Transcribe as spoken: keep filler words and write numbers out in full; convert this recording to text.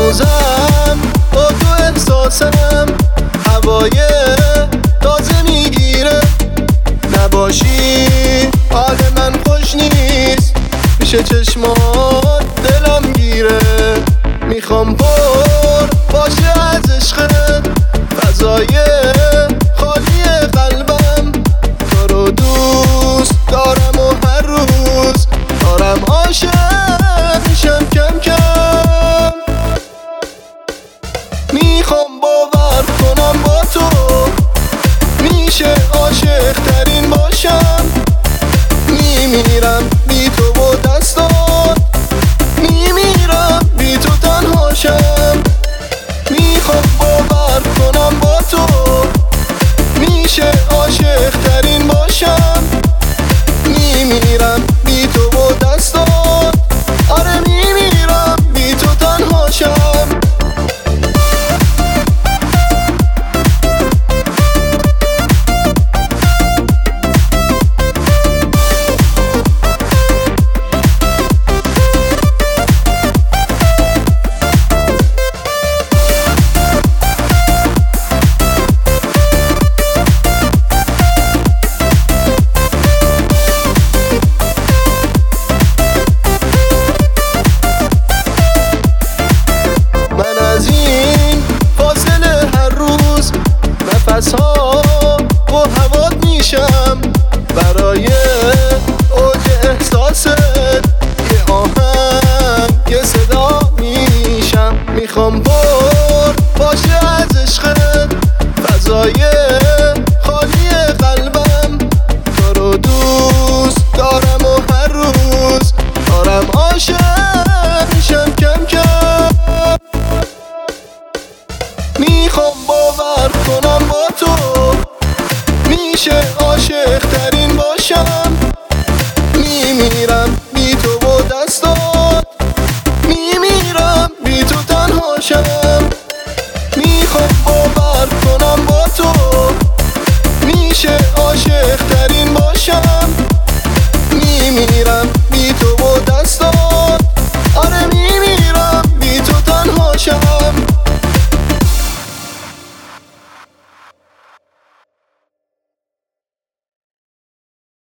هنوزم با تو احساسم هوای تازه میگیره، نباشی حال من خوش نیست، میشه چشمات دلم گیره. میخوام پر باشه از عشقت فضای خالی قلبم، تو رو دوست دارم و هر روز دارم عاشق میشم کم کم. میخوام باور کنم با تو میشه عاشق ترین باشم، میمیرم بی تو و دستات، میمیرم بی تو تنهاشم. میخوام باور کنم با تو میشه عاشق ترین باشم، میمیرم بی تو و دستات، آره میمیرم بی تو تنهاشم. من از این فاصله هر روز نفس ها